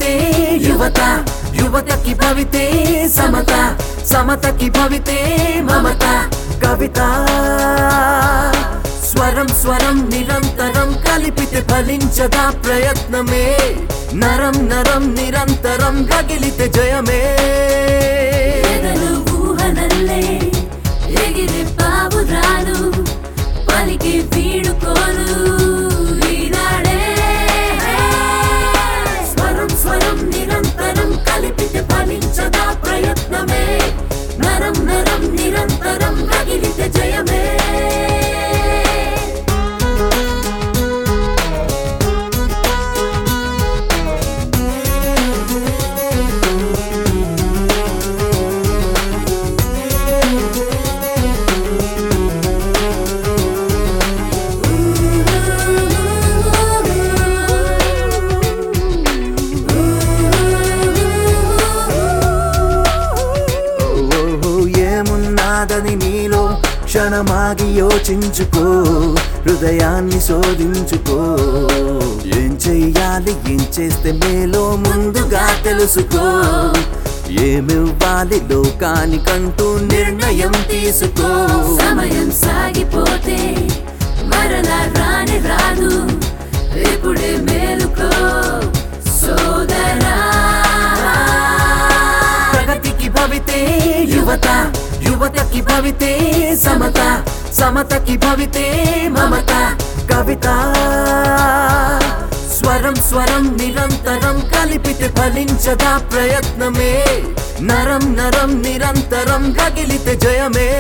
భవితే యువత, యువతకి భవితే సమత, సమతకి భవితే మమత. కవిత స్వరం స్వరం నిరంతరం కలిపితే ఫలించదా ప్రయత్నమే. నరం నరం నిరంతరం రగిలితే జయమే. ఊహనల్లే ఎగిరే పావురాలు పలికి వీడుకోలు ఈనాడే. స్వరం స్వరం నిరంతరం కలిపితే ఫలించదా ప్రయత్నమే. నరం నరం నిరంతరం రగిలితే జయమే. ఏమున్నాదని నీలో క్షణమాగి యోచించుకో, హృదయాన్ని శోధించుకో. ఏం చెయ్యాలి ఏం చేస్తే మేలో ముందుగా తెలుసుకో. ఏమివ్వాలి లోకానికంటూ నిర్ణయం తీసుకో. సమయం సాగిపోతే మరలా రాని రాదు, ఇప్పుడే మేలుకో సోదరా. ప్రగతికి భవితే యువత, యువతకి భవితే సమత, సమతకి భవితే మమత. కవిత స్వరం స్వరం నిరంతరం కలిపితే ఫలించదా ప్రయత్నమే. నరం నరం నిరంతరం రగిలితే జయమే.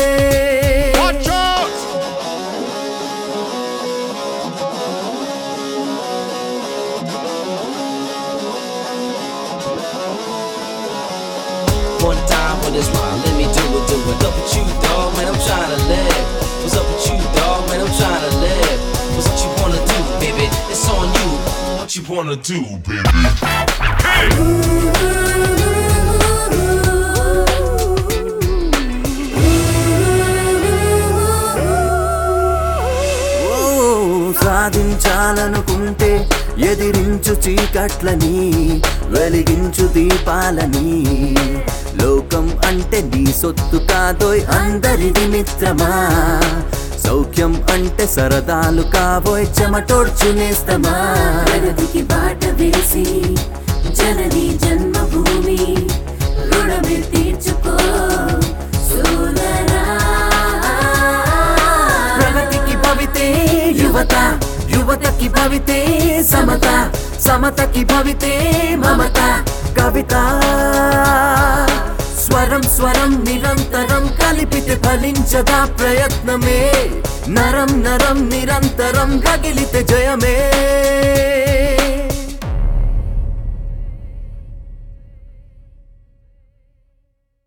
One time for this rhyme, let me do it. What's up with you, dog? Man, I'm trying to live. What's up with you, dog? Man, I'm trying to live. What's what you wanna do, baby? It's on you. What you wanna do, baby? Hey! సాధించాలనుకుంటే ఎదిరించు చీకట్లని, వెలిగించు దీపాలని. లోకం అంటే నీ సొత్తు కాదోయ్ అందరిది మిత్రమా. సౌఖ్యం అంటే సరదాలు కాబోయ్ చెమటోడ్చునేస్తమా. ప్రగతికి బాట వేసి జనని జన్మభూమి రుణమే తీర్చుకో సోదరా. ప్రగతికి భవితే యువత, యువతకి భవితే సమత, సమతకి భవితే మమత. కవిత స్వరం స్వరం నిరంతరం కలిపితే ఫలించదా ప్రయత్నమే. నరం నరం నిరంతరం రగిలితే జయమే.